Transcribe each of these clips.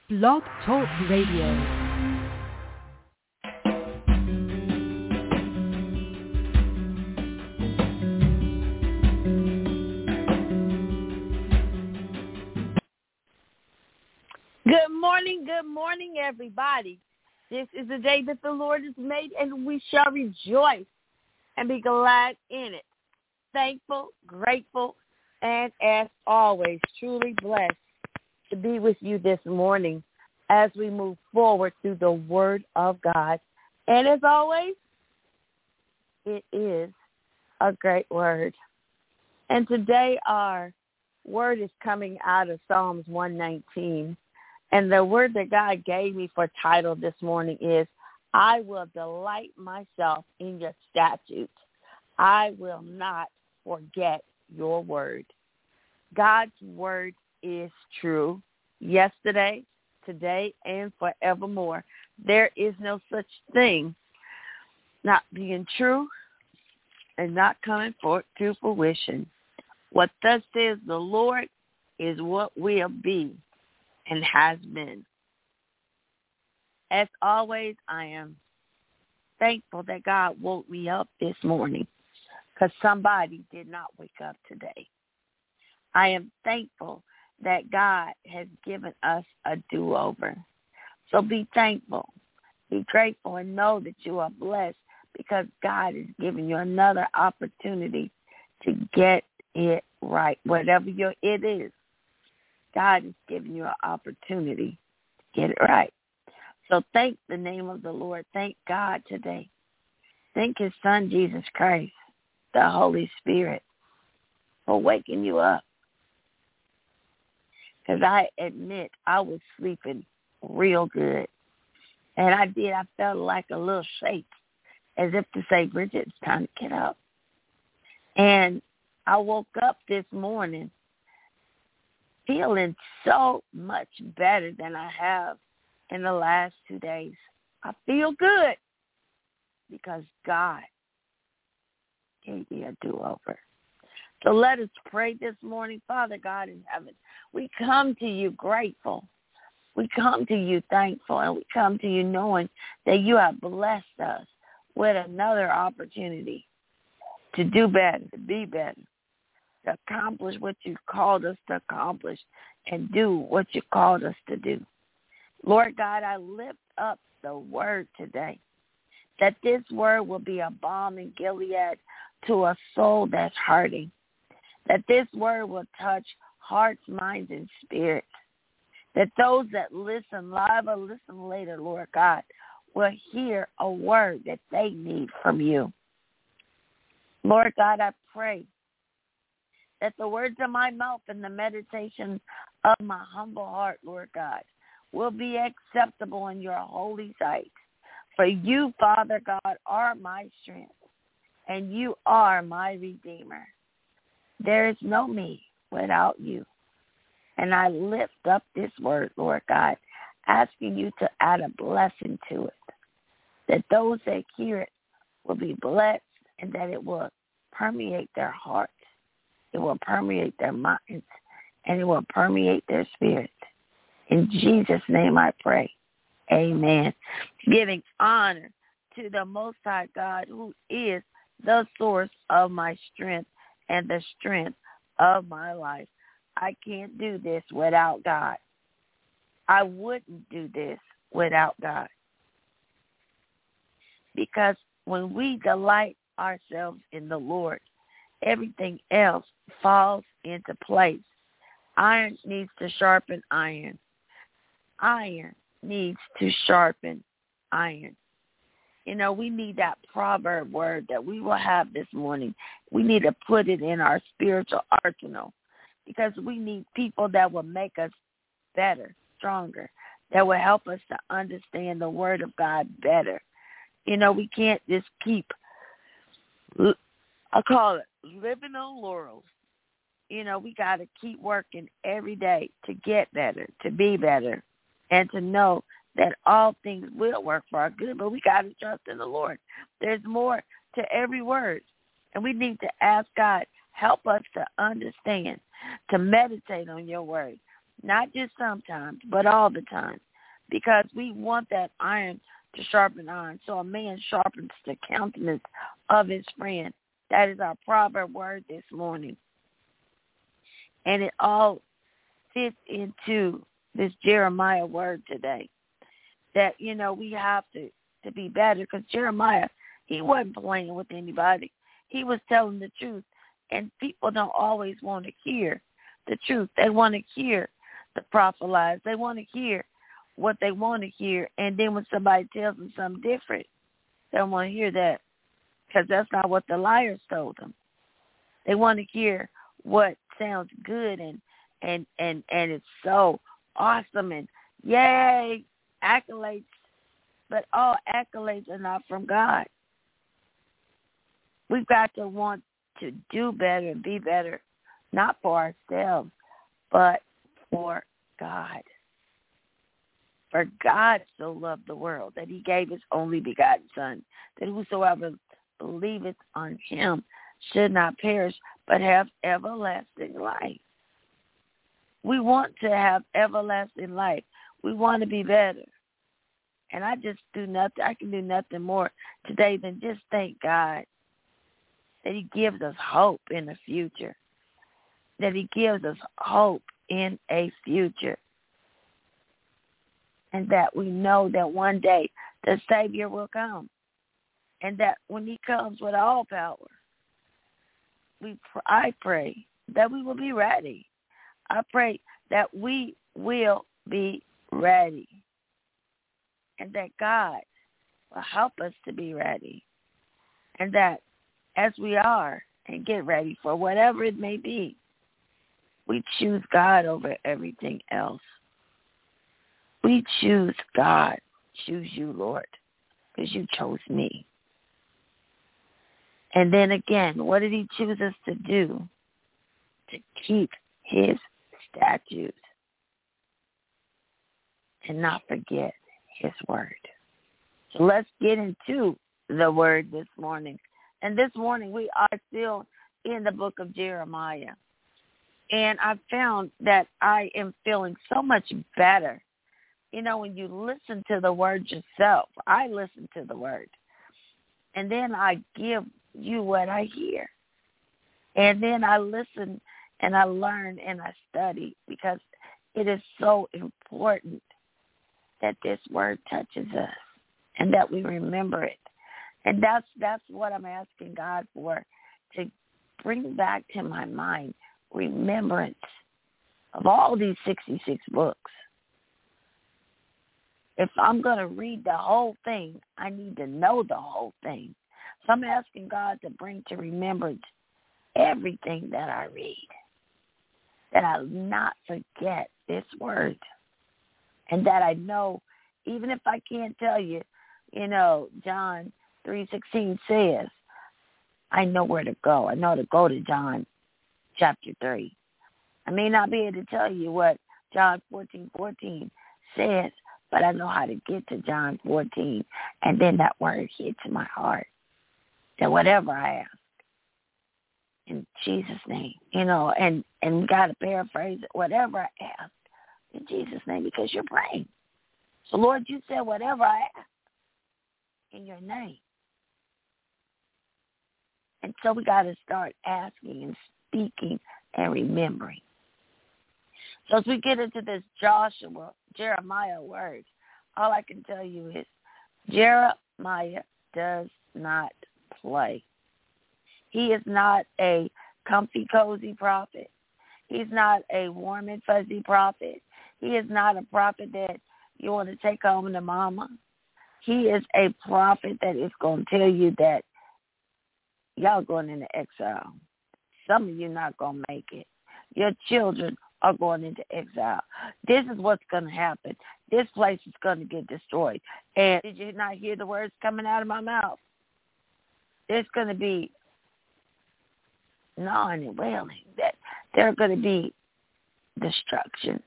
Blog Talk Radio. Good morning, everybody. This is the day that the Lord has made, and we shall rejoice and be glad in it. Thankful, grateful, and as always, truly blessed to be with you this morning as we move forward through the Word of God. And as always, it is a great word. And today our word is coming out of Psalms 119. And the word that God gave me for title this morning is, I will delight myself in your statutes. I will not forget your word. God's word is true yesterday, today, and forevermore. There is no such thing not being true and not coming forth to fruition. What thus says the Lord is what will be and has been. As always, I am thankful that God woke me up this morning because somebody did not wake up today. I am thankful that God has given us a do-over. So be thankful, be grateful, and know that you are blessed because God is giving you another opportunity to get it right, whatever your it is. God is giving you an opportunity to get it right. So thank the name of the Lord. Thank God today. Thank his son, Jesus Christ, the Holy Spirit, for waking you up. Because I admit I was sleeping real good. And I felt like a little shake, as if to say, Bridget, it's time to get up. And I woke up this morning feeling so much better than I have in the last 2 days. I feel good because God gave me a do-over. So let us pray this morning. Father God in heaven, we come to you grateful. We come to you thankful, and we come to you knowing that you have blessed us with another opportunity to do better, to be better, to accomplish what you called us to accomplish and do what you called us to do. Lord God, I lift up the word today, that this word will be a balm in Gilead to a soul that's hurting, that this word will touch hearts, minds, and spirits, that those that listen live or listen later, Lord God, will hear a word that they need from you. Lord God, I pray that the words of my mouth and the meditation of my humble heart, Lord God, will be acceptable in your holy sight. For you, Father God, are my strength, and you are my Redeemer. There is no me without you. And I lift up this word, Lord God, asking you to add a blessing to it, that those that hear it will be blessed and that it will permeate their hearts. It will permeate their minds, and it will permeate their spirit. In Jesus' name I pray. Amen. Giving honor to the Most High God, who is the source of my strength and the strength of my life. I can't do this without God. I wouldn't do this without God. Because when we delight ourselves in the Lord, everything else falls into place. Iron needs to sharpen iron. Iron needs to sharpen iron. You know, we need that proverb word that we will have this morning. We need to put it in our spiritual arsenal because we need people that will make us better, stronger, that will help us to understand the word of God better. You know, we can't just keep, I call it, living on laurels. You know, we got to keep working every day to get better, to be better, and to know that all things will work for our good, but we got to trust in the Lord. There's more to every word, and we need to ask God, help us to understand, to meditate on your word, not just sometimes, but all the time, because we want that iron to sharpen iron. So a man sharpens the countenance of his friend. That is our proverb word this morning. And it all fits into this Jeremiah word today. That, we have to be better, because Jeremiah, he wasn't playing with anybody. He was telling the truth. And people don't always want to hear the truth. They want to hear the prophet lies. They want to hear what they want to hear. And then when somebody tells them something different, they don't want to hear that, because that's not what the liars told them. They want to hear what sounds good and it's so awesome and yay, accolades. But all accolades are not from God. We've got to want to do better and be better, not for ourselves, but for God. For God so loved the world that he gave his only begotten Son, that whosoever believeth on him should not perish, but have everlasting life. We want to have everlasting life. We want to be better. And I can do nothing more today than just thank God that he gives us hope in the future. That he gives us hope in a future. And that we know that one day the Savior will come. And that when he comes with all power, I pray that we will be ready. I pray that we will be ready. And that God will help us to be ready. And that as we are and get ready for whatever it may be, we choose God over everything else. We choose God. Choose you, Lord, because you chose me. And then again, what did he choose us to do? To keep his statutes and not forget his word. So let's get into the word this morning. And this morning we are still in the book of Jeremiah. And I found that I am feeling so much better. When you listen to the word yourself, I listen to the word. And then I give you what I hear. And then I listen and I learn and I study, because it is so important that this word touches us and that we remember it. And that's what I'm asking God for, to bring back to my mind remembrance of all these 66 books. If I'm going to read the whole thing, I need to know the whole thing. So I'm asking God to bring to remembrance everything that I read, that I'll not forget this word, and that I know, even if I can't tell you, John 3:16 says, I know where to go. I know to go to John chapter 3. I may not be able to tell you what John 14:14 says, but I know how to get to John 14, and then that word hits my heart. That whatever I ask, in Jesus' name, and we got to paraphrase it, whatever I ask, in Jesus' name, because you're praying. So, Lord, you said whatever I ask in your name. And so we got to start asking and speaking and remembering. So as we get into this Jeremiah word, all I can tell you is Jeremiah does not play. He is not a comfy, cozy prophet. He's not a warm and fuzzy prophet. He is not a prophet that you want to take home to mama. He is a prophet that is going to tell you that y'all going into exile. Some of you not going to make it. Your children are going into exile. This is what's going to happen. This place is going to get destroyed. And did you not hear the words coming out of my mouth? There's going to be gnawing and wailing. That there's going to be destruction.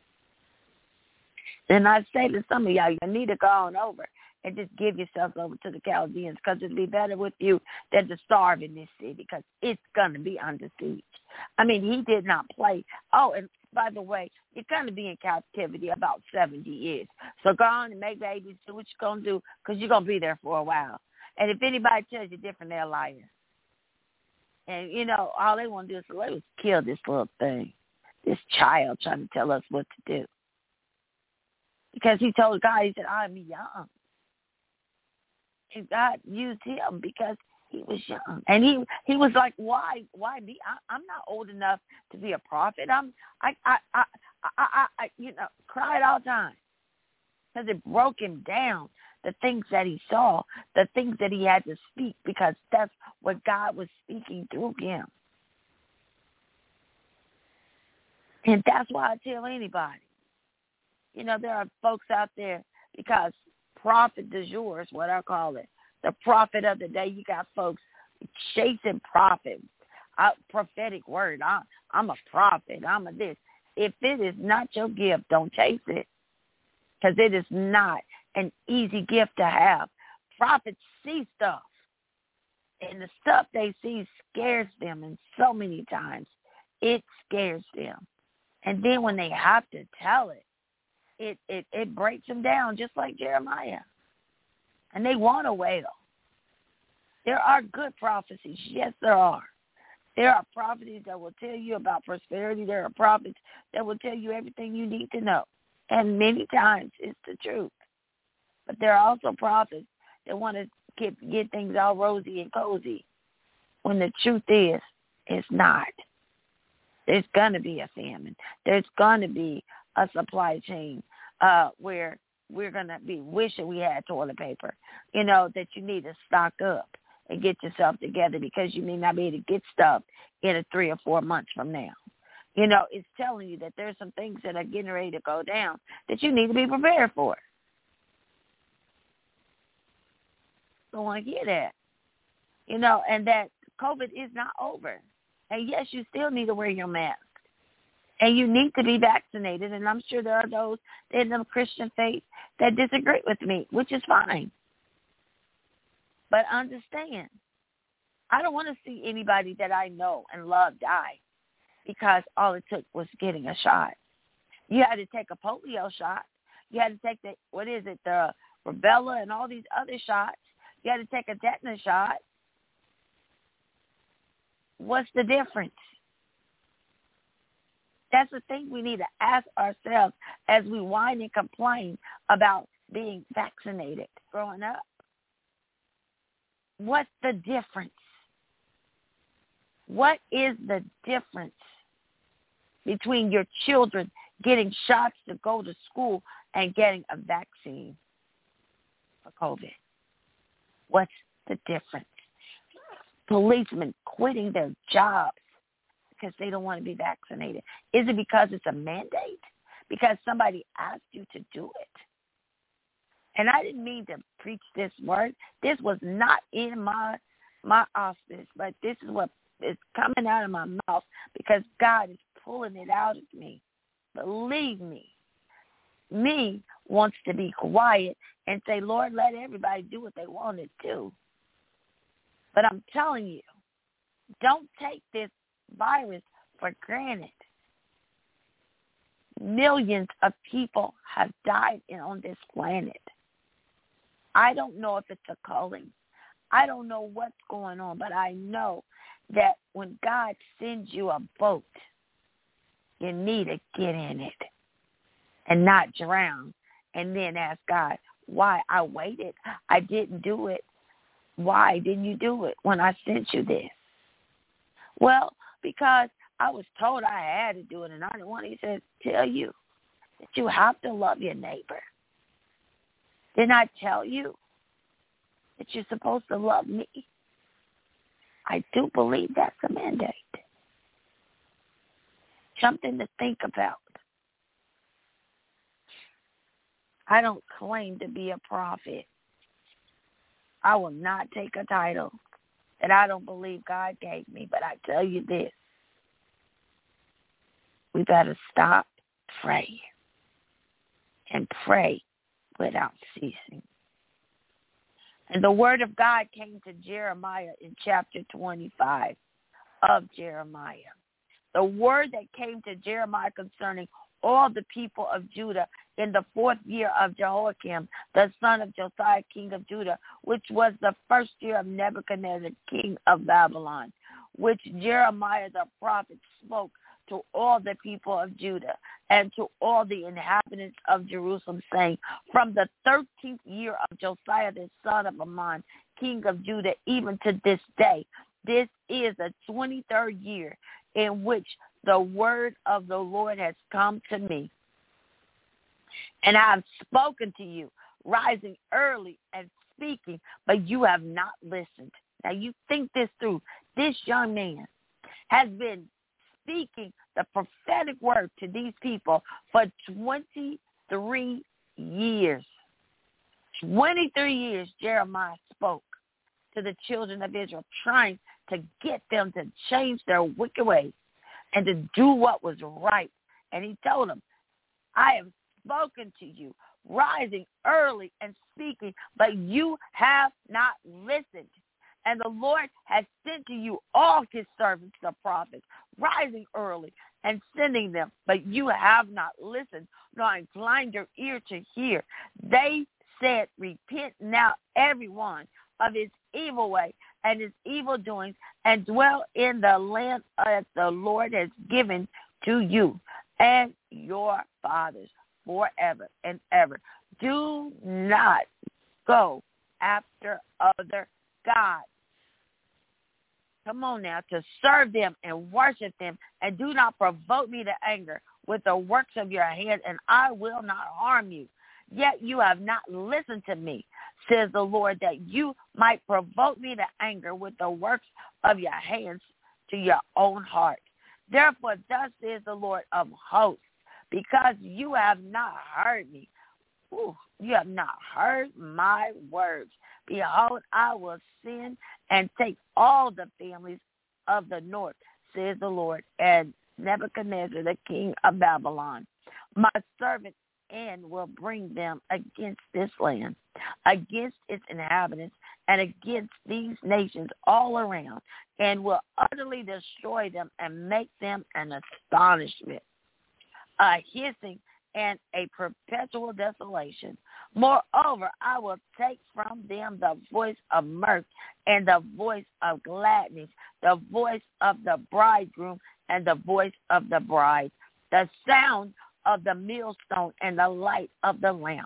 And I say to some of y'all, you need to go on over and just give yourselves over to the Chaldeans, because it'll be better with you than to starve in this city, because it's going to be under siege. I mean, he did not play. Oh, and by the way, you're going to be in captivity about 70 years. So go on and make babies, do what you're going to do, because you're going to be there for a while. And if anybody tells you different, they're a liar. And, you know, all they want to do is, let's kill this little thing, this child trying to tell us what to do. Because he told God, he said, I'm young. And God used him because he was young. And he was like, why me? I'm not old enough to be a prophet. I cried all the time. Because it broke him down, the things that he saw, the things that he had to speak, because that's what God was speaking through him. And that's why I tell anybody, you know, there are folks out there, because prophet du jour is what I call it, the prophet of the day. You got folks chasing prophet, prophetic word. I'm a prophet. I'm a this. If it is not your gift, don't chase it, because it is not an easy gift to have. Prophets see stuff, and the stuff they see scares them, and so many times it scares them. And then when they have to tell it, it breaks them down, just like Jeremiah. And they want to wail. There are good prophecies. Yes, there are. There are prophecies that will tell you about prosperity. There are prophets that will tell you everything you need to know. And many times it's the truth. But there are also prophets that want to get things all rosy and cozy, when the truth is, it's not. There's going to be a famine. There's going to be a supply chain where we're going to be wishing we had toilet paper, you know, that you need to stock up and get yourself together, because you may not be able to get stuff in 3 or 4 months from now. You know, it's telling you that there's some things that are getting ready to go down that you need to be prepared for. Don't want to hear that. You know, and that COVID is not over. And yes, you still need to wear your mask. And you need to be vaccinated. And I'm sure there are those in the Christian faith that disagree with me, which is fine. But understand, I don't want to see anybody that I know and love die because all it took was getting a shot. You had to take a polio shot. You had to take the rubella and all these other shots. You had to take a tetanus shot. What's the difference? That's the thing we need to ask ourselves as we whine and complain about being vaccinated growing up. What's the difference? What is the difference between your children getting shots to go to school and getting a vaccine for COVID? What's the difference? Policemen quitting their jobs because they don't want to be vaccinated. Is it because it's a mandate? Because somebody asked you to do it? And I didn't mean to preach this word. This was not in my auspice, but this is what is coming out of my mouth because God is pulling it out of me. Believe me. Me wants to be quiet and say, Lord, let everybody do what they want to do. But I'm telling you, don't take this virus for granted. Millions of people have died on this planet. I don't know if it's a calling. I don't know what's going on, but I know that when God sends you a boat, you need to get in it and not drown and then ask God, why? I waited. I didn't do it. Why didn't you do it when I sent you this? Well, because I was told I had to do it, and I didn't want to tell you that you have to love your neighbor. Didn't I tell you that you're supposed to love me? I do believe that's a mandate. Something to think about. I don't claim to be a prophet. I will not take a title that I don't believe God gave me, but I tell you this. We better stop praying and pray without ceasing. And the word of God came to Jeremiah in chapter 25 of Jeremiah. the word that came to Jeremiah concerning all the people of Judah in the 4th year of Jehoiakim, the son of Josiah, king of Judah, which was the 1st year of Nebuchadnezzar, king of Babylon, which Jeremiah the prophet spoke to all the people of Judah and to all the inhabitants of Jerusalem, saying, from the 13th year of Josiah the son of Ammon, king of Judah, even to this day, this is the 23rd year in which the word of the Lord has come to me. And I have spoken to you, rising early and speaking, but you have not listened. Now you think this through. This young man has been speaking the prophetic word to these people for 23 years. 23 years Jeremiah spoke to the children of Israel, trying to get them to change their wicked ways and to do what was right. And he told them, I have spoken to you, rising early and speaking, but you have not listened. And the Lord has sent to you all his servants, the prophets, rising early and sending them, but you have not listened, nor inclined your ear to hear. They said, repent now, everyone, of his evil way and his evil doings, and dwell in the land that the Lord has given to you and your fathers forever and ever. Do not go after other gods. Come on now, to serve them and worship them, and do not provoke me to anger with the works of your hands, and I will not harm you. Yet you have not listened to me, says the Lord, that you might provoke me to anger with the works of your hands to your own heart. Therefore, thus says the Lord of hosts, because you have not heard me. You have not heard my words. Behold, I will send and take all the families of the north, says the Lord, and Nebuchadnezzar, the king of Babylon, my servant, and will bring them against this land, against its inhabitants, and against these nations all around, and will utterly destroy them and make them an astonishment, a hissing, and a perpetual desolation. Moreover, I will take from them the voice of mirth and the voice of gladness, the voice of the bridegroom and the voice of the bride, the sound of the millstone and the light of the lamp.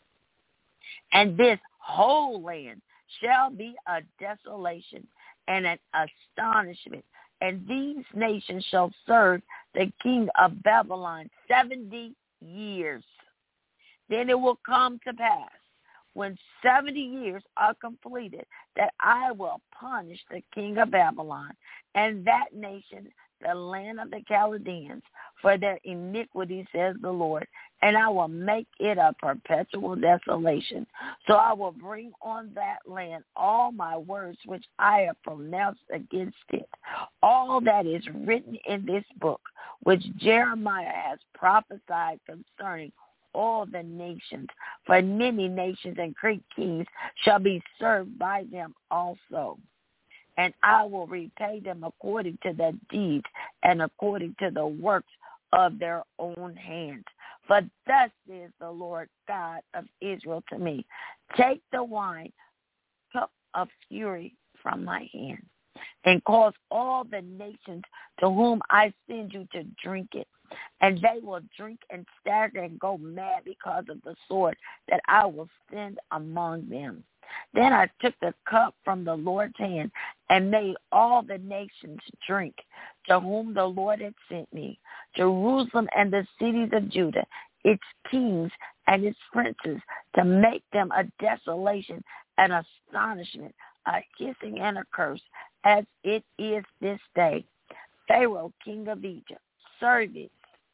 And this whole land shall be a desolation and an astonishment. And these nations shall serve the king of Babylon 70 years. Then it will come to pass, when 70 years are completed, that I will punish the king of Babylon and that nation, the land of the Chaldeans, for their iniquity, says the Lord, and I will make it a perpetual desolation. So I will bring on that land all my words which I have pronounced against it, all that is written in this book, which Jeremiah has prophesied concerning all the nations. For many nations and great kings shall be served by them also. And I will repay them according to their deeds and according to the works of their own hands. For thus says the Lord God of Israel to me, take the wine cup of fury from my hand, and cause all the nations to whom I send you to drink it. And they will drink and stagger and go mad because of the sword that I will send among them. Then I took the cup from the Lord's hand and made all the nations drink, to whom the Lord had sent me, Jerusalem and the cities of Judah, its kings and its princes, to make them a desolation, an astonishment, a hissing and a curse, as it is this day. Pharaoh, king of Egypt, servants,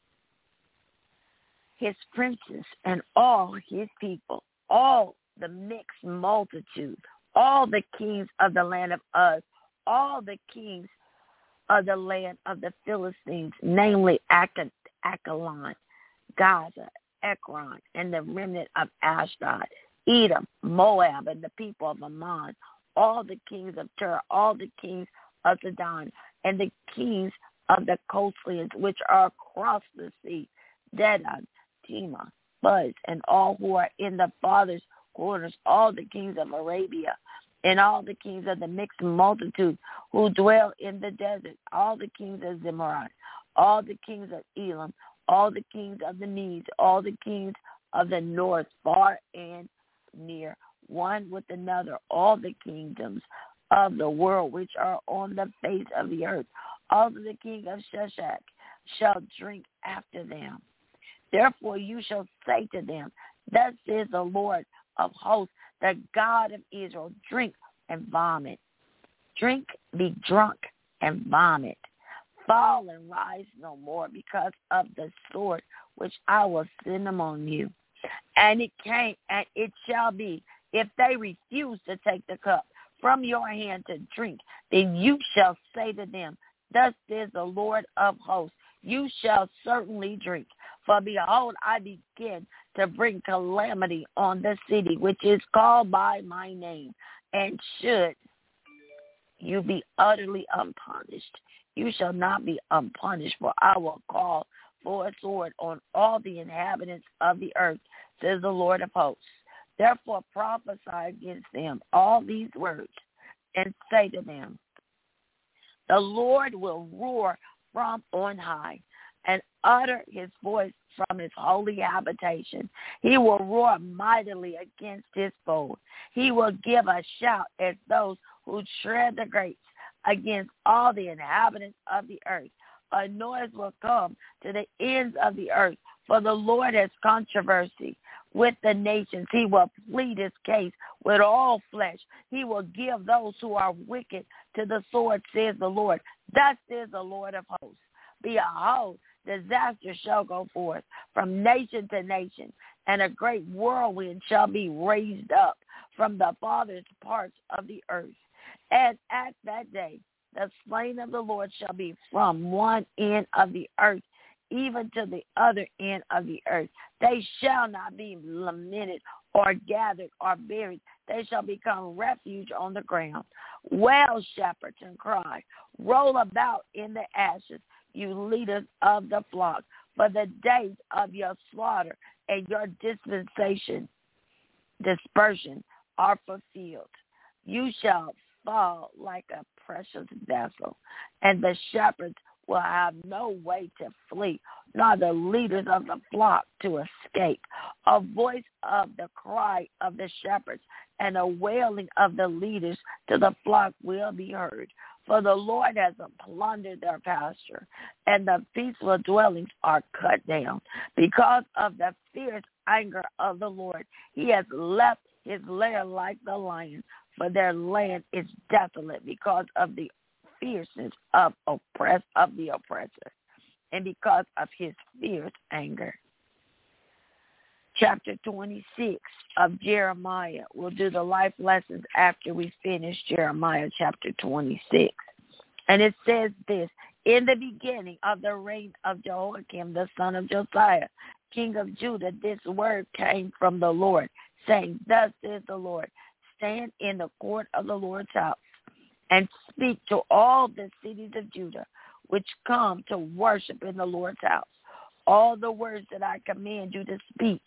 his princes, and all his people, all the mixed multitude, all the kings of the land of Uz, all the kings of the land of the Philistines, namely Akalon, Gaza, Ekron, and the remnant of Ashdod, Edom, Moab, and the people of Ammon, all the kings of Tyre, all the kings of Sidon, and the kings of the coastlands which are across the sea, Dedan, Tema, Buz, and all who are in the farthest quarters, all the kings of Arabia, and all the kings of the mixed multitude who dwell in the desert, all the kings of Zimran, all the kings of Elam, all the kings of the Medes, all the kings of the north, far and near, one with another, all the kingdoms of the world which are on the face of the earth. Also the king of Sheshach shall drink after them. Therefore you shall say to them, thus says the Lord of hosts, the God of Israel, drink and vomit. Drink, be drunk, and vomit. Fall and rise no more because of the sword which I will send among you. And it came, and it shall be, if they refuse to take the cup from your hand to drink, then you shall say to them, thus says the Lord of hosts, you shall certainly drink. For behold, I begin to bring calamity on the city which is called by my name, and should you be utterly unpunished, you shall not be unpunished, for I will call for a sword on all the inhabitants of the earth, says the Lord of hosts. Therefore prophesy against them all these words, and say to them, the Lord will roar from on high, and utter his voice from his holy habitation. He will roar mightily against his foes. He will give a shout as those who tread the grapes against all the inhabitants of the earth. A noise will come to the ends of the earth, for the Lord has controversy with the nations. He will plead his case with all flesh. He will give those who are wicked to the sword, says the Lord. Thus says the Lord of hosts. Behold, disaster shall go forth from nation to nation, and a great whirlwind shall be raised up from the farthest parts of the earth. And at that day, the slain of the Lord shall be from one end of the earth even to the other end of the earth. They shall not be lamented or gathered or buried. They shall become refuge on the ground. Wail, shepherds, and cry. Roll about in the ashes, you leaders of the flock, for the days of your slaughter and your dispersion are fulfilled. You shall fall like a precious vessel, and the shepherds will have no way to flee, nor the leaders of the flock to escape. A voice of the cry of the shepherds and a wailing of the leaders to the flock will be heard. For the Lord has plundered their pasture, and the peaceful dwellings are cut down. Because of the fierce anger of the Lord, he has left his lair like the lion, for their land is desolate because of the fierceness of the oppressor, and because of his fierce anger. Chapter 26 of Jeremiah. We'll do the life lessons after we finish Jeremiah chapter 26. And it says this: in the beginning of the reign of Jehoiakim, the son of Josiah, king of Judah, this word came from the Lord, saying, thus says the Lord, stand in the court of the Lord's house, and speak to all the cities of Judah, which come to worship in the Lord's house, all the words that I command you to speak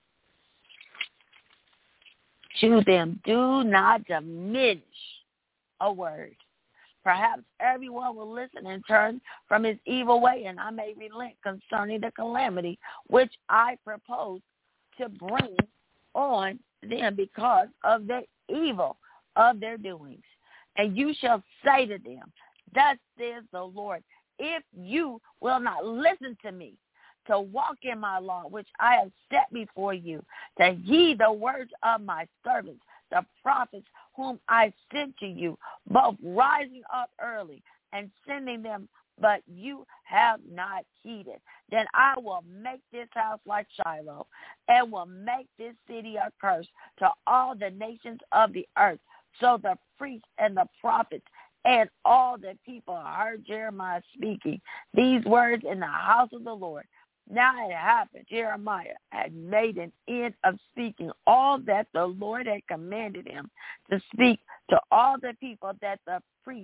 to them. Do not diminish a word. Perhaps everyone will listen and turn from his evil way, and I may relent concerning the calamity which I propose to bring on them because of the evil of their doings. And you shall say to them, thus says the Lord, if you will not listen to me, to walk in my law, which I have set before you, to heed the words of my servants, the prophets whom I sent to you, both rising up early and sending them, but you have not heeded, then I will make this house like Shiloh, and will make this city a curse to all the nations of the earth. So the priests and the prophets and all the people heard Jeremiah speaking these words in the house of the Lord. Now it happened, Jeremiah had made an end of speaking all that the Lord had commanded him to speak to all the people, that the priests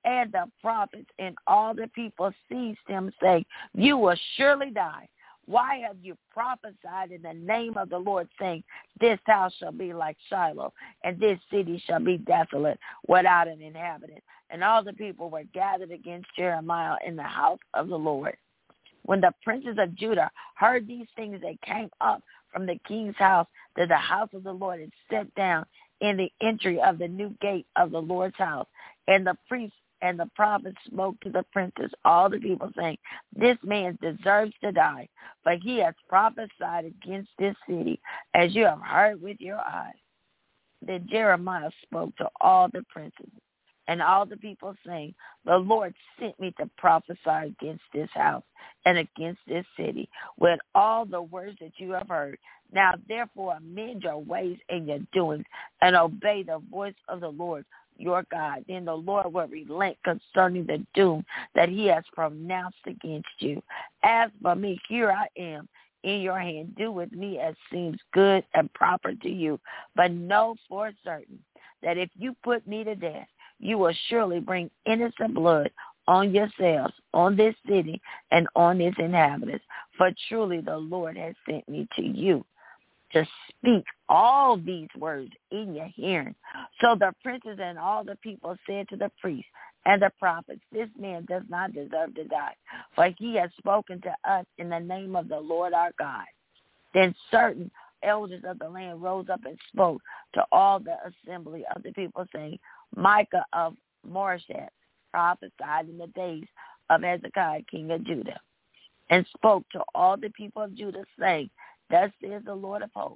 And the prophets and all the people seized him, saying, you will surely die. Why have you prophesied in the name of the Lord, saying, this house shall be like Shiloh, and this city shall be desolate, without an inhabitant? And all the people were gathered against Jeremiah in the house of the Lord. When the princes of Judah heard these things, they came up from the king's house to the house of the Lord and sat down in the entry of the new gate of the Lord's house. And the priests and the prophets spoke to the princes, all the people, saying, this man deserves to die, for he has prophesied against this city, as you have heard with your eyes. Then Jeremiah spoke to all the princes and all the people, saying, the Lord sent me to prophesy against this house and against this city with all the words that you have heard. Now therefore amend your ways and your doings, and obey the voice of the Lord your God. Then the Lord will relent concerning the doom that he has pronounced against you. As for me, here I am in your hand. Do with me as seems good and proper to you. But know for certain that if you put me to death, you will surely bring innocent blood on yourselves, on this city, and on its inhabitants. For truly the Lord has sent me to you to speak all these words in your hearing. So the princes and all the people said to the priests and the prophets, this man does not deserve to die, for he has spoken to us in the name of the Lord our God. Then certain elders of the land rose up and spoke to all the assembly of the people, saying, Micah of Moresheth prophesied in the days of Hezekiah king of Judah, and spoke to all the people of Judah, saying, thus says the Lord of hosts,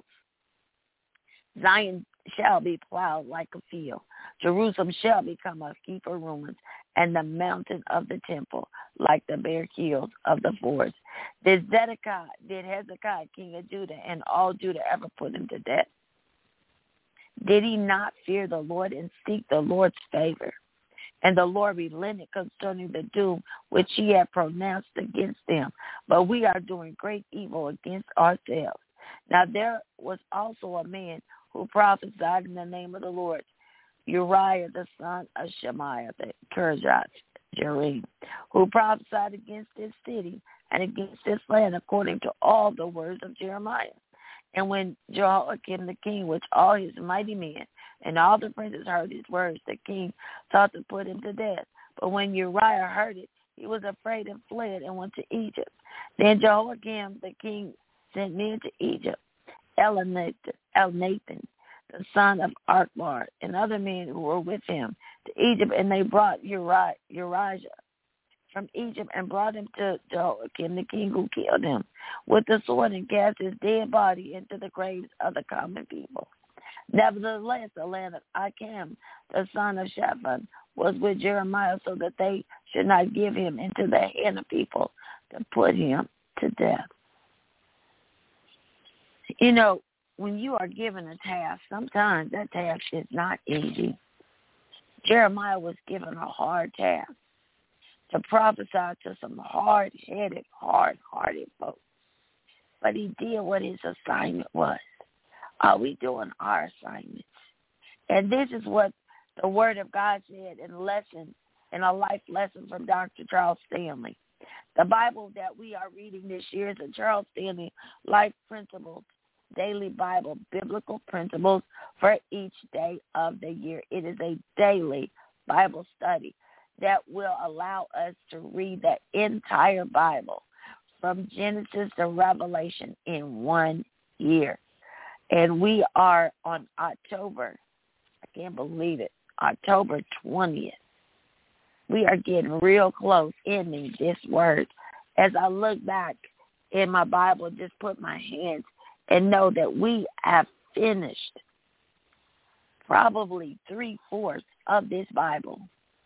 Zion shall be plowed like a field. Jerusalem shall become a heap of ruins, and the mountain of the temple like the bare hills of the forest. Did Hezekiah king of Judah and all Judah ever put him to death? Did he not fear the Lord and seek the Lord's favor? And the Lord relented concerning the doom which he had pronounced against them. But we are doing great evil against ourselves. Now there was also a man who prophesied in the name of the Lord, Uriah the son of Shemaiah the Kirjath-Jearim, who prophesied against this city and against this land according to all the words of Jeremiah. And when Jehoiakim the king, with all his mighty men, and all the princes heard his words, the king sought to put him to death. But when Uriah heard it, he was afraid and fled and went to Egypt. Then Jehoiakim the king sent men to Egypt, Elnathan, the son of Achbor, and other men who were with him to Egypt, and they brought Uriah from Egypt and brought him to Jehoiakim the king, who killed him with the sword and cast his dead body into the graves of the common people. Nevertheless, the land of Acham, the son of Shaphan, was with Jeremiah, so that they should not give him into the hand of people to put him to death. You know, when you are given a task, sometimes that task is not easy. Jeremiah was given a hard task to prophesy to some hard-headed, hard-hearted folks. But he did what his assignment was. Are we doing our assignments? And this is what the Word of God said in a life lesson from Dr. Charles Stanley. The Bible that we are reading this year is a Charles Stanley Life Principles Daily Bible, Biblical Principles for each day of the year. It is a daily Bible study that will allow us to read the entire Bible from Genesis to Revelation in 1 year. And we are on October, I can't believe it, October 20th. We are getting real close ending this word. As I look back in my Bible, just put my hands and know that we have finished probably 3/4 of this Bible.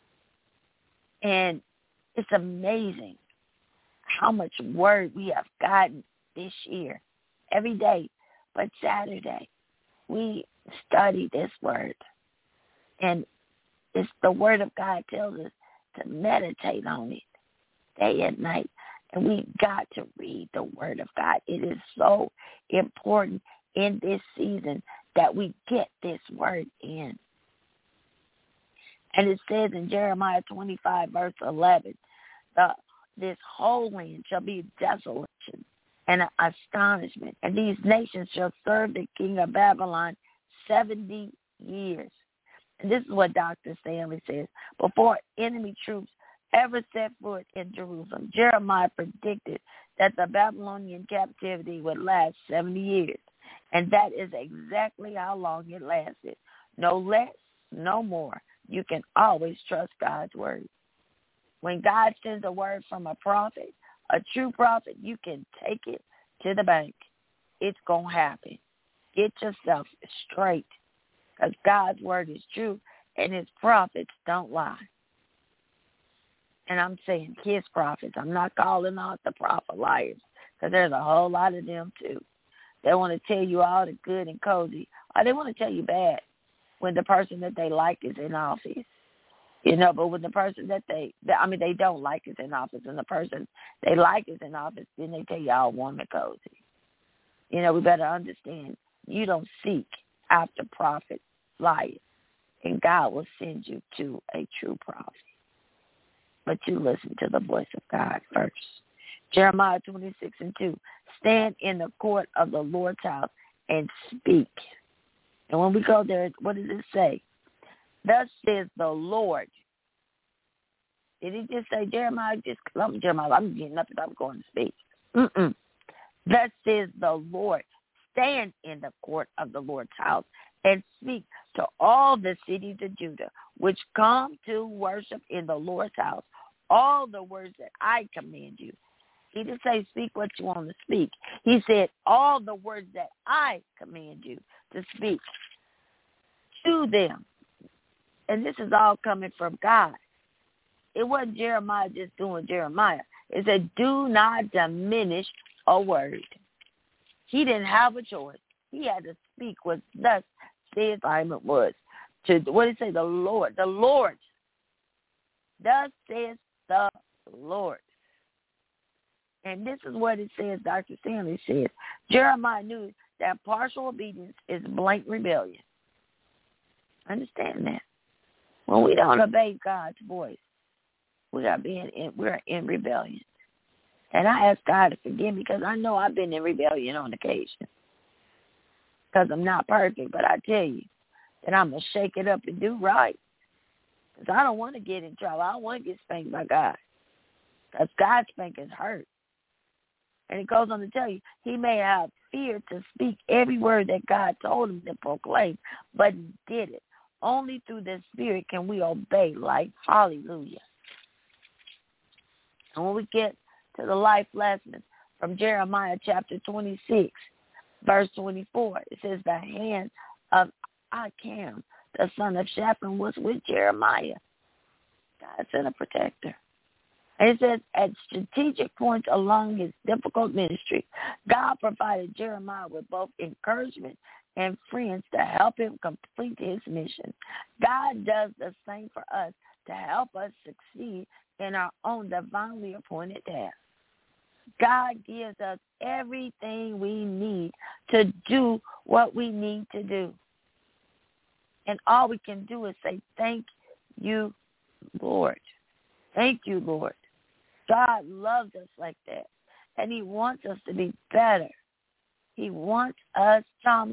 And it's amazing how much word we have gotten this year. Every day but Saturday, we study this word. And it's the Word of God tells us to meditate on it day and night. And we got to read the Word of God. It is so important in this season that we get this word in. And it says in Jeremiah 25, verse 11, this whole land shall be desolation and astonishment, and these nations shall serve the king of Babylon 70 years. And this is what Dr. Stanley says. Before enemy troops ever set foot in Jerusalem, Jeremiah predicted that the Babylonian captivity would last 70 years. And that is exactly how long it lasted. No less, no more. You can always trust God's word. When God sends a word from a prophet, a true prophet, you can take it to the bank. It's going to happen. Get yourself straight, because God's word is true and his prophets don't lie. And I'm saying his prophets. I'm not calling out the prophet liars, because there's a whole lot of them too. They want to tell you all the good and cozy, or they want to tell you bad when the person that they like is in office. You know, but when the person that they don't like is in office, and the person they like is in office, then they tell you all warm and cozy. You know, we better understand, you don't seek after prophet liars, and God will send you to a true prophet. But you listen to the voice of God first. Jeremiah 26:2, stand in the court of the Lord's house and speak. And when we go there, what does it say? Thus says the Lord. Did he just say Jeremiah? I'm getting up and I'm going to speak. Thus says the Lord. Stand in the court of the Lord's house and speak to all the cities of Judah, which come to worship in the Lord's house, all the words that I command you. He didn't say speak what you want to speak. He said all the words that I command you to speak to them. And this is all coming from God. It wasn't Jeremiah just doing Jeremiah. It said, do not diminish a word. He didn't have a choice. He had to speak what thus the assignment was. To, what did it say? The Lord. The Lord. Thus says the Lord. And this is what it says, Dr. Stanley says. Jeremiah knew that partial obedience is blank rebellion. Understand that. When we don't obey God's voice, we're in rebellion. And I ask God to forgive me, because I know I've been in rebellion on occasion. Because I'm not perfect, but I tell you that I'm going to shake it up and do right. Because I don't want to get in trouble. I don't want to get spanked by God. Because God's spanking hurt. And it goes on to tell you, he may have fear to speak every word that God told him to proclaim, but he did it. Only through the Spirit can we obey life. Hallelujah. And when we get to the life lessons from Jeremiah chapter 26, verse 24, it says, the hand of Acham, the son of Shaphan, was with Jeremiah. God sent a protector. And it says, at strategic points along his difficult ministry, God provided Jeremiah with both encouragement and friends to help him complete his mission. God does the same for us to help us succeed in our own divinely appointed task. God gives us everything we need to do what we need to do. And all we can do is say, thank you, Lord. Thank you, Lord. God loves us like that. And he wants us to be better. He wants us, Psalms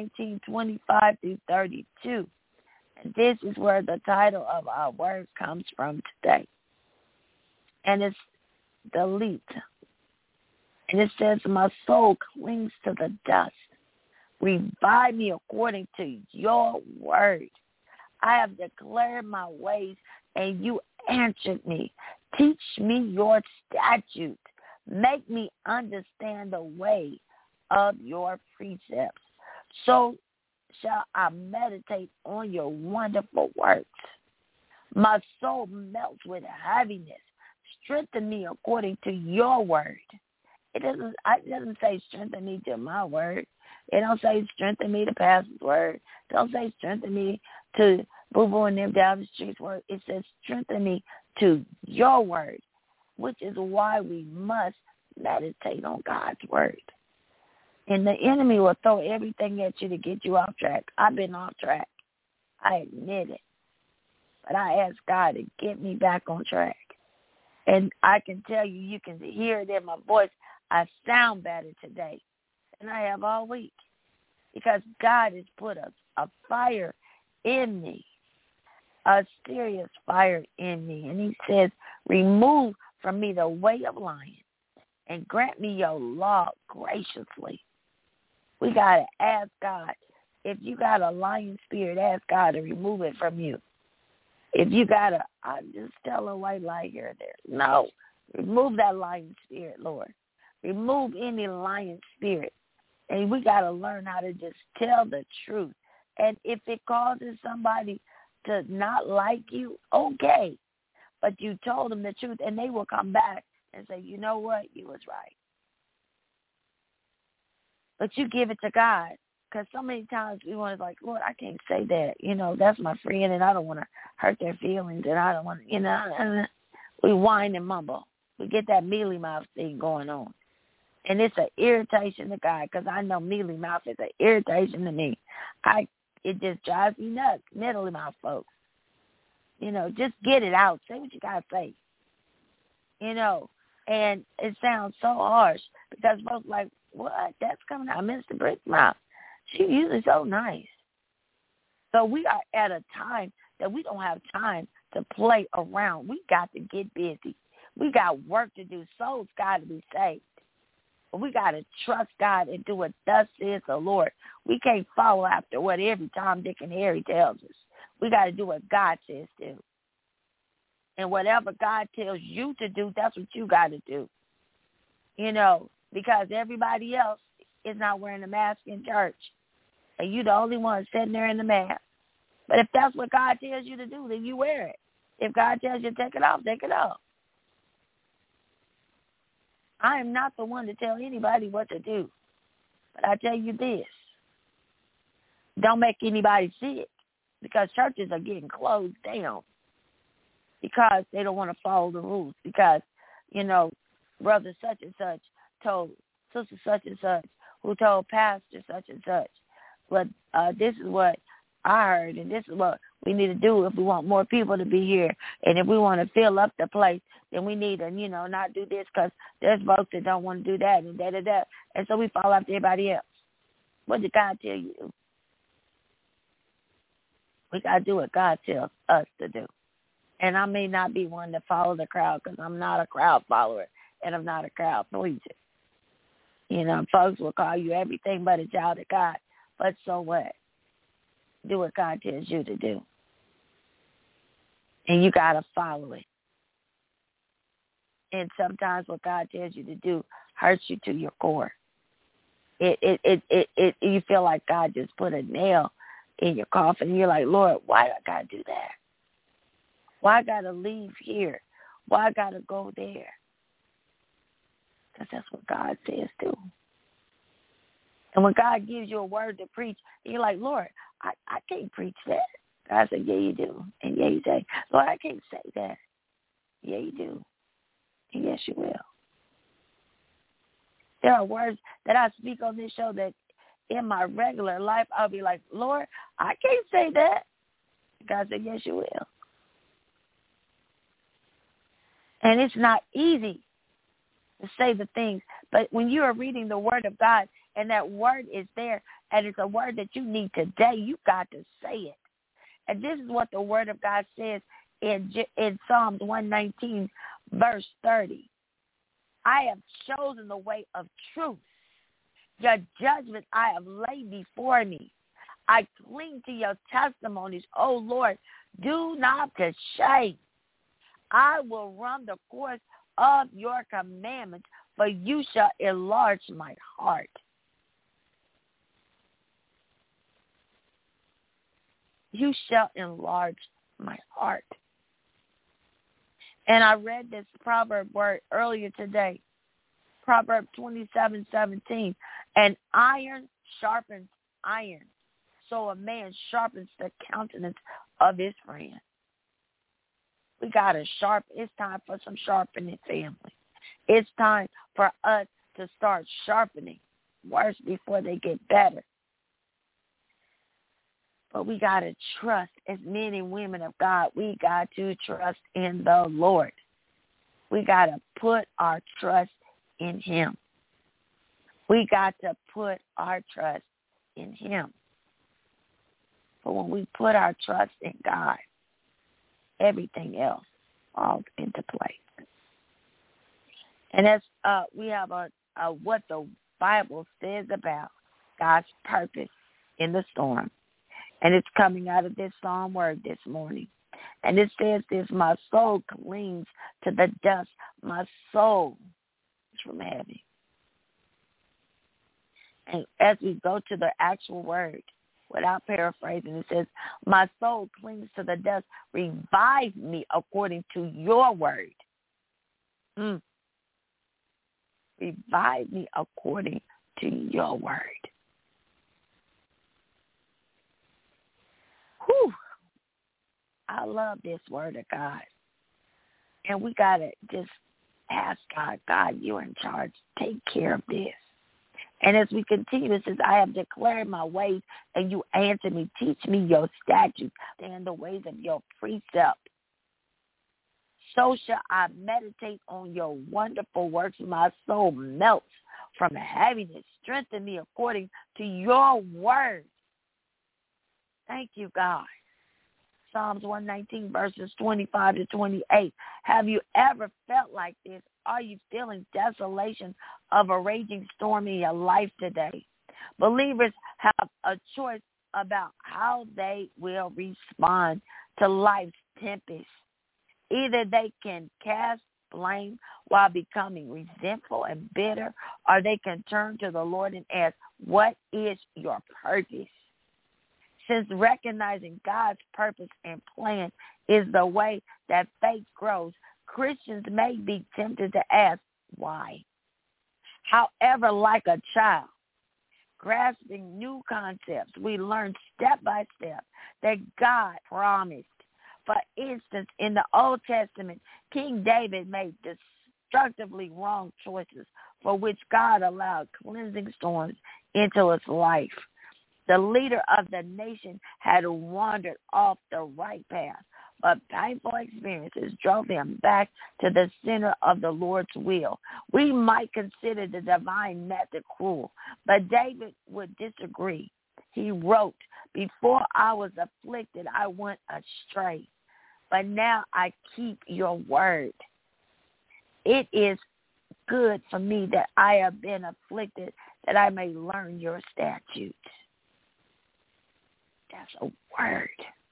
119:25-32. And this is where the title of our word comes from today. And it's delete. And it says, my soul clings to the dust. Revive me according to your word. I have declared my ways, and you answered me. Teach me your statutes. Make me understand the way of your precepts. So shall I meditate on your wonderful works. My soul melts with heaviness. Strengthen me according to your word. It doesn't say strengthen me to my word. It don't say strengthen me to pastor's word. It don't say strengthen me to boo-boo and them down the street's word. It says strengthen me to your word, which is why we must meditate on God's word. And the enemy will throw everything at you to get you off track. I've been off track. I admit it. But I asked God to get me back on track. And I can tell you, you can hear it in my voice. I sound better today than I have all week because God has put a fire in me, a serious fire in me. And he says, remove from me the way of lying and grant me your law graciously. We got to ask God. If you got a lying spirit, ask God to remove it from you. If you got I just tell a white lie here or there. No, remove that lying spirit, Lord. Remove any lying spirit. And we got to learn how to just tell the truth. And if it causes somebody to not like you, okay. But you told them the truth, and they will come back and say, you know what, you was right. But you give it to God. Because so many times we want to like, Lord, I can't say that. You know, that's my friend, and I don't want to hurt their feelings, and I don't want to, you know. We whine and mumble. We get that mealy mouth thing going on. And it's an irritation to God because I know mealy mouth is an irritation to me. It just drives me nuts, mealy mouth folks. You know, just get it out. Say what you got to say. You know, and it sounds so harsh because folks are like, what? That's coming out of Minister Britt's mouth. She's usually so nice. So we are at a time that we don't have time to play around. We got to get busy. We got work to do. Souls got to be saved. But we got to trust God and do what thus says the Lord. We can't follow after what every Tom, Dick, and Harry tells us. We got to do what God says do. And whatever God tells you to do, that's what you got to do. You know, because everybody else is not wearing a mask in church. And you the only one sitting there in the mask. But if that's what God tells you to do, then you wear it. If God tells you to take it off, take it off. I am not the one to tell anybody what to do. But I tell you this. Don't make anybody sick because churches are getting closed down because they don't want to follow the rules because, you know, brother such and such told sister such and such who told pastor such and such. But this is what I heard, and this is what we need to do if we want more people to be here. And if we want to fill up the place, then we need to, you know, not do this because there's folks that don't want to do that and da-da-da. And so we follow after everybody else. What did God tell you? We got to do what God tells us to do. And I may not be one to follow the crowd because I'm not a crowd follower and I'm not a crowd pleaser. You know, folks will call you everything but a child of God. But so what? Do what God tells you to do. And you got to follow it. And sometimes what God tells you to do hurts you to your core. You feel like God just put a nail in your coffin. And you're like, Lord, why do I got to do that? Why I got to leave here? Why I got to go there? Because that's what God says do. And when God gives you a word to preach, you're like, Lord, I can't preach that. God said, yeah, you do. And yeah, you say, Lord, I can't say that. Yeah, you do. And yes, you will. There are words that I speak on this show that in my regular life, I'll be like, Lord, I can't say that. God said, yes, you will. And it's not easy to say the things, but when you are reading the word of God and that word is there and it's a word that you need today, you got to say it. And this is what the word of God says in Psalms 119, verse 30. I have chosen the way of truth. Your judgment I have laid before me. I cling to your testimonies. Oh, Lord, do not to shame. I will run the course of your commandments, for you shall enlarge my heart. You shall enlarge my heart. And I read this proverb word earlier today, Proverbs 27:17. And iron sharpens iron, so a man sharpens the countenance of his friend. We got to sharpen. It's time for some sharpening, family. It's time for us to start sharpening words before they get better. But we got to trust, as men and women of God, we got to trust in the Lord. We got to put our trust in him. We got to put our trust in him. But when we put our trust in God, everything else falls into place. And as we have what the Bible says about God's purpose in the storm. And it's coming out of this Psalm word this morning. And it says this, my soul clings to the dust. My soul is from heaven. And as we go to the actual word, without paraphrasing, it says, my soul clings to the dust. Revive me according to your word. Revive me according to your word. Whew. I love this word of God. And we got to just ask God, God, you're in charge. Take care of this. And as we continue, it says, I have declared my ways, and you answer me. Teach me your statutes and the ways of your precept. So shall I meditate on your wonderful works. My soul melts from heaviness. Strengthen me according to your word. Thank you, God. Psalms 119, verses 25 to 28. Have you ever felt like this? Are you feeling desolation of a raging storm in your life today? Believers have a choice about how they will respond to life's tempest. Either they can cast blame while becoming resentful and bitter, or they can turn to the Lord and ask, what is your purpose? Since recognizing God's purpose and plan is the way that faith grows, Christians may be tempted to ask, why? However, like a child, grasping new concepts, we learn step by step that God promised. For instance, in the Old Testament, King David made destructively wrong choices for which God allowed cleansing storms into his life. The leader of the nation had wandered off the right path, but painful experiences drove him back to the center of the Lord's will. We might consider the divine method cruel, but David would disagree. He wrote, before I was afflicted, I went astray, but now I keep your word. It is good for me that I have been afflicted, that I may learn your statutes. That's a word.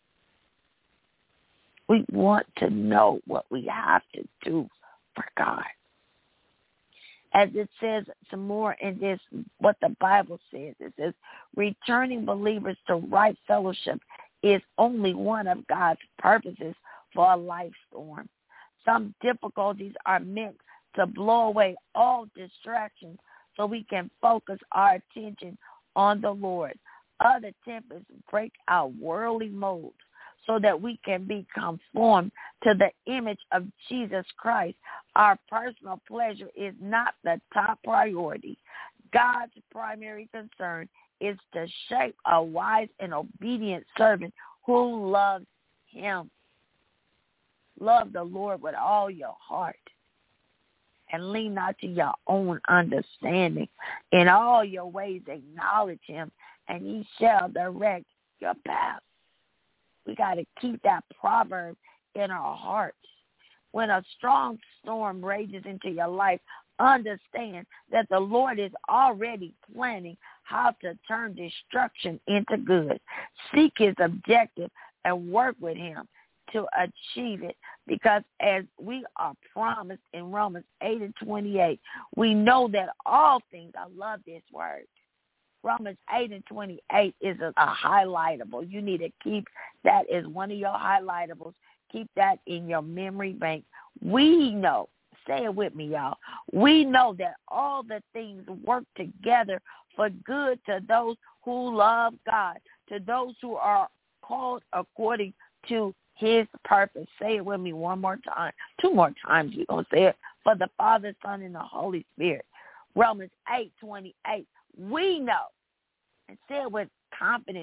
We want to know what we have to do for God. As it says some more in this, what the Bible says, it says, returning believers to right fellowship is only one of God's purposes for a life storm. Some difficulties are meant to blow away all distractions so we can focus our attention on the Lord. Other tempests break our worldly molds so that we can be conformed to the image of Jesus Christ. Our personal pleasure is not the top priority. God's primary concern is to shape a wise and obedient servant who loves him. Love the Lord with all your heart and lean not to your own understanding. In all your ways acknowledge him, and he shall direct your path. We got to keep that proverb in our hearts. When a strong storm rages into your life, understand that the Lord is already planning how to turn destruction into good. Seek his objective and work with him to achieve it, because as we are promised in Romans 8:28, we know that all things, I love this word, Romans 8:28 is a highlightable. You need to keep that as one of your highlightables. Keep that in your memory bank. We know, say it with me, y'all. We know that all the things work together for good to those who love God, to those who are called according to his purpose. Say it with me one more time. Two more times we're going to say it. For the Father, Son, and the Holy Spirit. Romans 8:28. We know, and say it with confidence,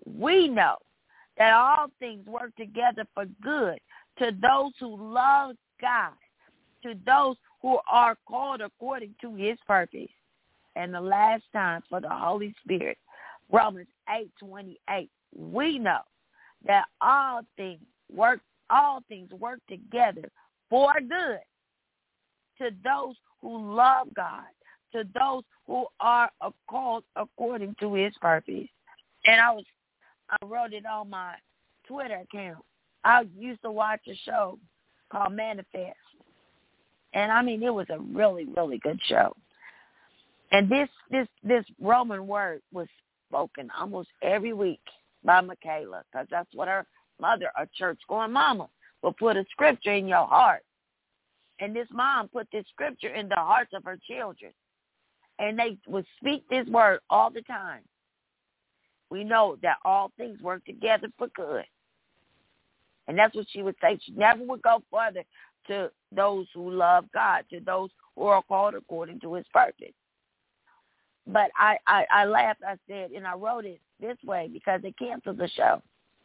we know that all things work together for good to those who love God, to those who are called according to his purpose. And the last time for the Holy Spirit, Romans 8:28, we know that all things work together for good to those who love God, to those who are called according to his purpose. And I wrote it on my Twitter account. I used to watch a show called Manifest. And I mean, it was a really, really good show. And this Roman word was spoken almost every week by Michaela, because that's what her mother, a church-going mama, will put a scripture in your heart. And this mom put this scripture in the hearts of her children. And they would speak this word all the time. We know that all things work together for good. And that's what she would say. She never would go further to those who love God, to those who are called according to his purpose. But I laughed, I said, and I wrote it this way because they canceled the show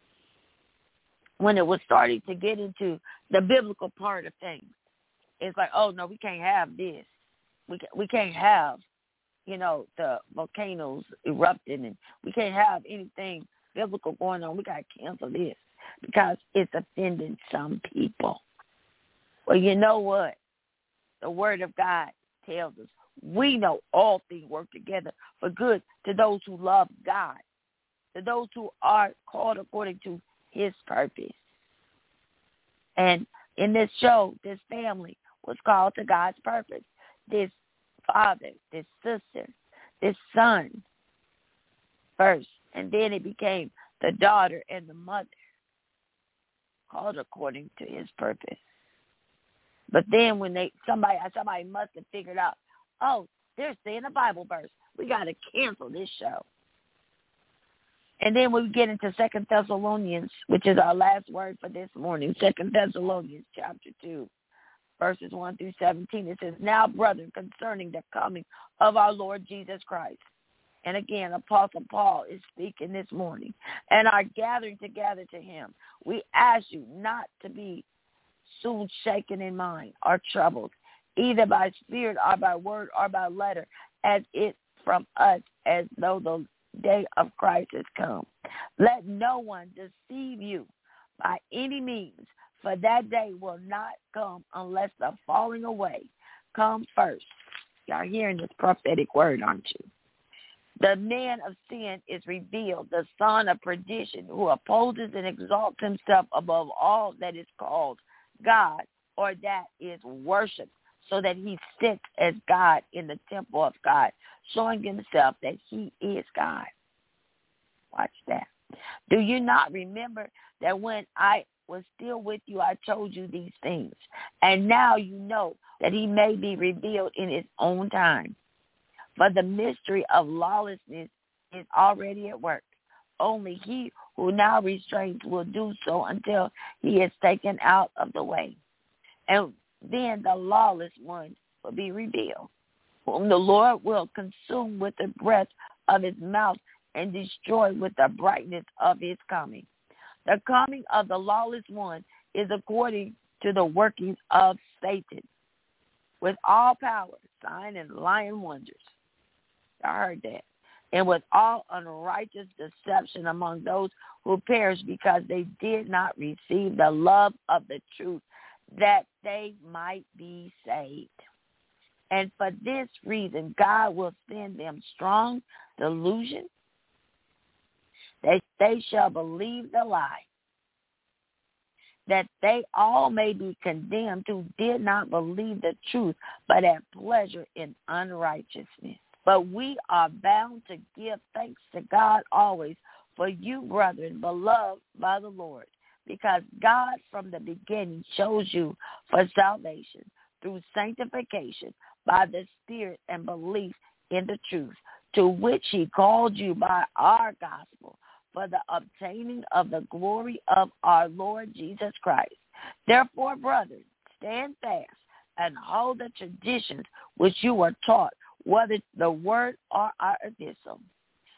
when it was starting to get into the biblical part of things. It's like, oh, no, we can't have this. We can't have, the volcanoes erupting, and we can't have anything biblical going on. We got to cancel this because it's offending some people. Well, you know what? The word of God tells us we know all things work together for good to those who love God, to those who are called according to his purpose. And in this show, this family was called to God's purpose. This father, this sister, this son first, and then it became the daughter and the mother, called according to his purpose. But then when somebody must have figured out, oh, they're saying a Bible verse. We got to cancel this show. And then we get into 2 Thessalonians, which is our last word for this morning, 2 Thessalonians chapter 2, verses 1 through 17. It says, now, brethren, concerning the coming of our Lord Jesus Christ. And again, Apostle Paul is speaking this morning. And our gathering together to him, we ask you not to be soon shaken in mind or troubled, either by spirit or by word or by letter, as it from us, as though the day of Christ has come. Let no one deceive you by any means, for that day will not come unless the falling away come first. Y'all hearing this prophetic word, aren't you? The man of sin is revealed, the son of perdition, who opposes and exalts himself above all that is called God or that is worshipped, so that he sits as God in the temple of God, showing himself that he is God. Watch that. Do you not remember that when I was still with you, I told you these things? And now you know that he may be revealed in his own time. For the mystery of lawlessness is already at work. Only he who now restrains will do so until he is taken out of the way. And then the lawless one will be revealed, whom the Lord will consume with the breath of his mouth and destroy with the brightness of his coming. The coming of the lawless one is according to the workings of Satan, with all power, sign, and lying wonders. I heard that. And with all unrighteous deception among those who perish, because they did not receive the love of the truth, that they might be saved. And for this reason, God will send them strong delusion, that they shall believe the lie, that they all may be condemned who did not believe the truth, but had pleasure in unrighteousness. But we are bound to give thanks to God always for you, brethren, beloved by the Lord, because God from the beginning chose you for salvation through sanctification by the Spirit and belief in the truth, to which he called you by our gospel for the obtaining of the glory of our Lord Jesus Christ. Therefore, brethren, stand fast and hold the traditions which you were taught, whether the word or our epistle.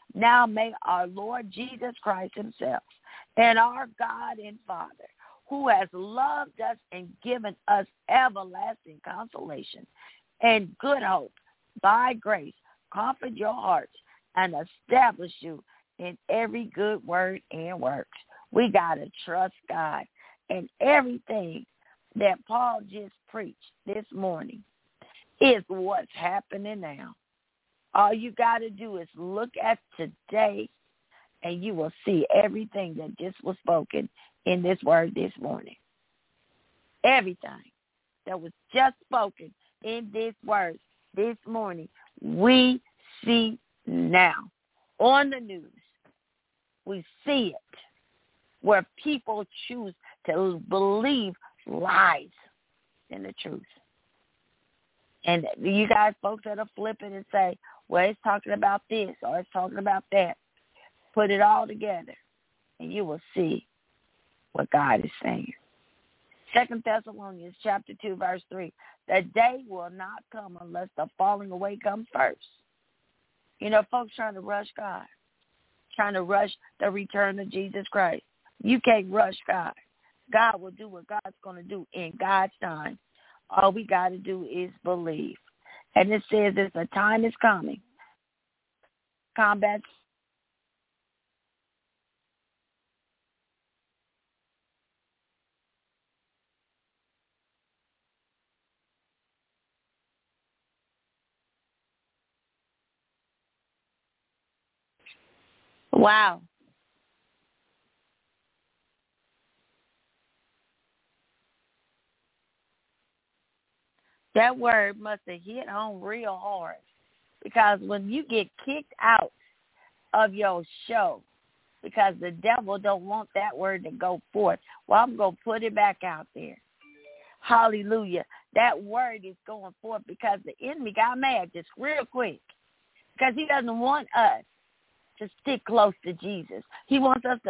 Now may our Lord Jesus Christ himself and our God and Father, who has loved us and given us everlasting consolation and good hope by grace, comfort your hearts and establish you in every good word and works. We got to trust God. And everything that Paul just preached this morning is what's happening now. All you got to do is look at today, and you will see everything that just was spoken in this word this morning. Everything that was just spoken in this word this morning, we see now on the news. We see it where people choose to believe lies in the truth. And you guys, folks that are flipping and say, well, it's talking about this or it's talking about that. Put it all together, and you will see what God is saying. 2 Thessalonians chapter 2, verse 3, the day will not come unless the falling away comes first. You know, folks trying to rush God, trying to rush the return of Jesus Christ. You can't rush God. God will do what God's going to do in God's time. All we got to do is believe. And it says that the time is coming. Combat. Wow. That word must have hit home real hard, because when you get kicked out of your show because the devil don't want that word to go forth, well, I'm going to put it back out there. Hallelujah. That word is going forth because the enemy got mad just real quick, because he doesn't want us to stick close to Jesus. He wants us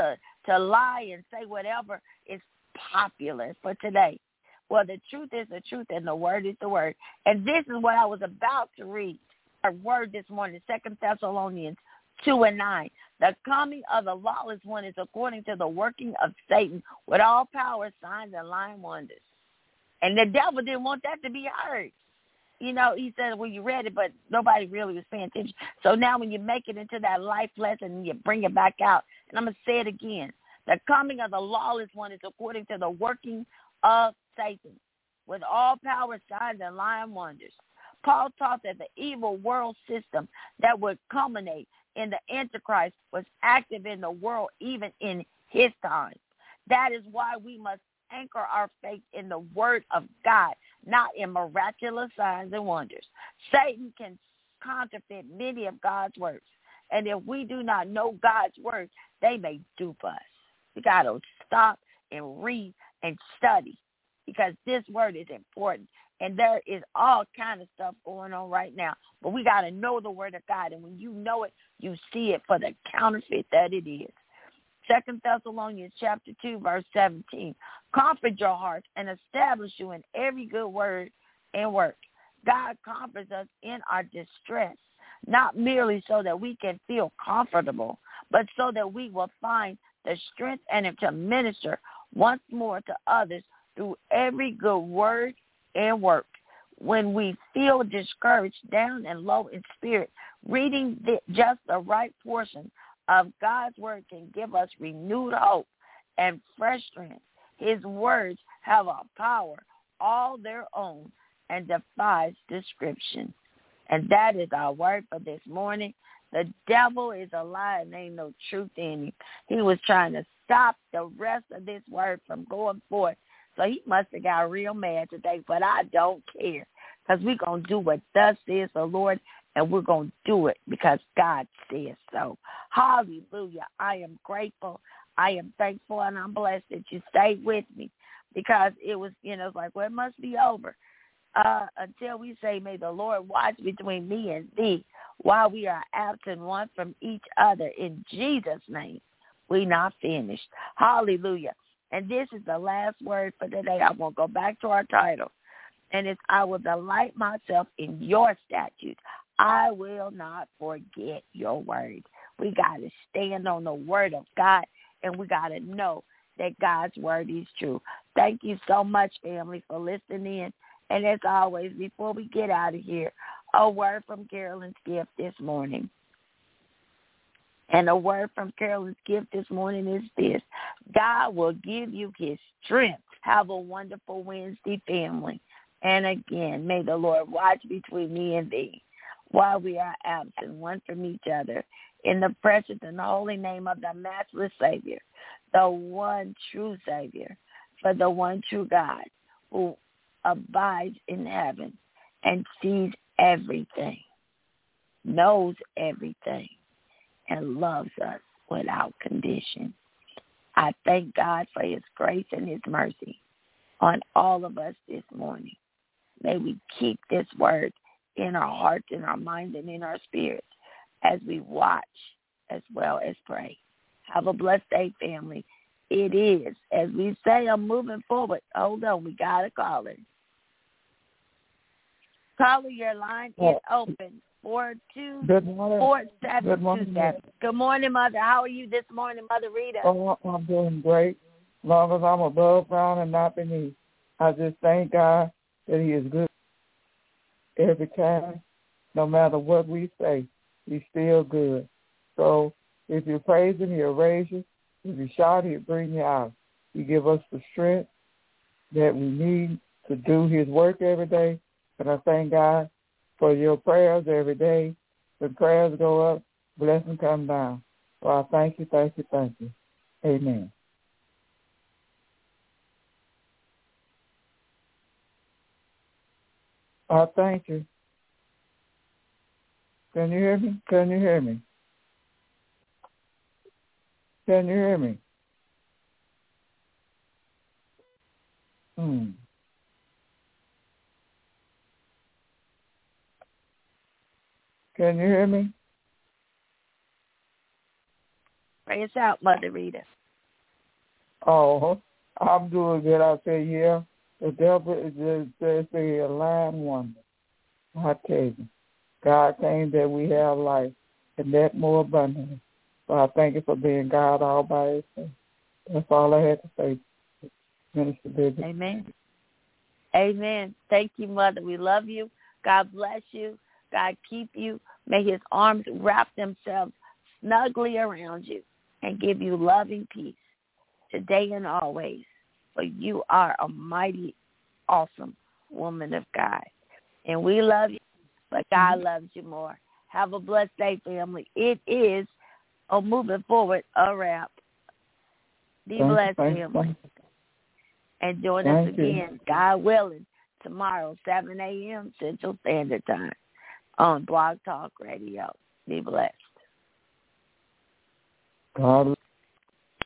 to lie and say whatever is popular for today. Well, the truth is the truth, and the word is the word. And this is what I was about to read. Our word this morning, 2 Thessalonians 2:9. The coming of the lawless one is according to the working of Satan with all power, signs, and lying wonders. And the devil didn't want that to be heard. You know, he said, well, you read it, but nobody really was paying attention. So now when you make it into that life lesson and you bring it back out, and I'm going to say it again, the coming of the lawless one is according to the working of Satan with all power, signs, and lying wonders. Paul taught that the evil world system that would culminate in the Antichrist was active in the world even in his time. That is why we must anchor our faith in the word of God, not in miraculous signs and wonders. Satan can counterfeit many of God's words, and if we do not know God's word, they may dupe us. We got to stop and read and study, because this word is important. And there is all kind of stuff going on right now. But we got to know the word of God. And when you know it, you see it for the counterfeit that it is. 2 Thessalonians chapter 2, verse 17. Comfort your hearts and establish you in every good word and work. God comforts us in our distress, not merely so that we can feel comfortable, but so that we will find the strength and to minister once more to others through every good word and work. When we feel discouraged, down, and low in spirit, reading just the right portion of God's word can give us renewed hope and fresh strength. His words have a power all their own and defies description. And that is our word for this morning. The devil is a lie and ain't no truth in him. He was trying to stop the rest of this word from going forth. So he must have got real mad today, but I don't care, because we're going to do what thus says the Lord, and we're going to do it because God says so. Hallelujah. I am grateful. I am thankful, and I'm blessed that you stayed with me, because it was, it's like, well, it must be over until we say, may the Lord watch between me and thee while we are absent one from each other. In Jesus' name, we not finished. Hallelujah. And this is the last word for today. I'm going to go back to our title. And it's, I will delight myself in your statutes. I will not forget your word. We got to stand on the word of God, and we got to know that God's word is true. Thank you so much, family, for listening in. And as always, before we get out of here, a word from Carolyn's gift this morning. And a word from Carolyn's gift this morning is this: God will give you his strength. Have a wonderful Wednesday, family. And again, may the Lord watch between me and thee while we are absent one from each other. In the precious and holy name of the matchless Savior, the one true Savior, for the one true God who abides in heaven and sees everything, knows everything, and loves us without condition. I thank God for his grace and his mercy on all of us this morning. May we keep this word in our hearts, in our minds, and in our spirits as we watch as well as pray. Have a blessed day, family. It is, as we say, I'm moving forward. Hold on, we got a caller. Caller, your line is open. 424727. Good morning, Mother. How are you this morning, Mother Rita? Oh, I'm doing great. As long as I'm above ground and not beneath. I just thank God that he is good every time. No matter what we say, he's still good. So if you praise him, he'll raise you. If you shout, he'll bring you out. He give us the strength that we need to do his work every day. And I thank God for your prayers every day. When prayers go up, blessings come down. So I thank you, thank you, thank you. Amen. I thank you. Can you hear me? Can you hear me? Can you hear me? Can you hear me? Pray us out, Mother Rita. Oh, I'm doing good. I say, yeah. The devil is just a lying wonder. I tell you, God came that we have life, and that more abundantly. So I thank you for being God all by yourself. That's all I had to say, Minister Bibby. Amen. Amen. Thank you, Mother. We love you. God bless you. God keep you. May his arms wrap themselves snugly around you and give you loving peace today and always. For you are a mighty, awesome woman of God. And we love you, but God loves you more. Have a blessed day, family. It is moving forward, a wrap. Be blessed, family. And join us again, God willing, tomorrow, 7 a.m. Central Standard Time on Blog Talk Radio. Be blessed. God